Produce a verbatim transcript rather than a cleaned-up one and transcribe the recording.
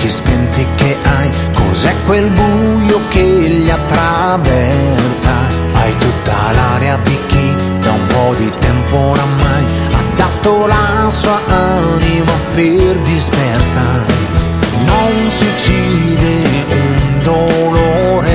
spenti che hai, cos'è quel buio che li attraversa? Hai tutta l'aria di chi da un po' di tempo oramai ha dato la sua anima per dispersa. Non si uccide un dolore